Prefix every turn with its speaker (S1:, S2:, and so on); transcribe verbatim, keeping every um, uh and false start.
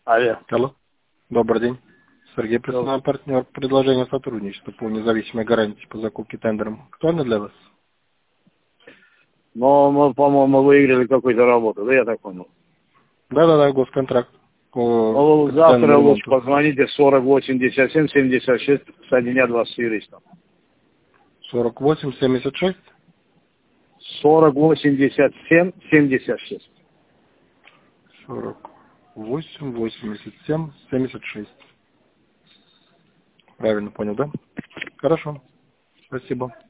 S1: Алло.
S2: Алло. Добрый день. Сергей, представляем партнер предложения сотрудничества по независимой гарантии по закупке тендером. Актуально для вас?
S1: Но мы, по-моему, выиграли какую-то работу, да, я так понял?
S2: Да-да-да, госконтракт. По
S1: Ну, завтра
S2: капитальному
S1: лучше
S2: ремонту.
S1: позвоните сорок восемьдесят семь семьдесят шесть соединять вас с юристом.
S2: сорок восемь семьдесят шесть.
S1: сорок восемьдесят семь семьдесят шесть.
S2: сорок восемь восемьдесят семь семьдесят шесть. Правильно понял, да? Хорошо. Спасибо.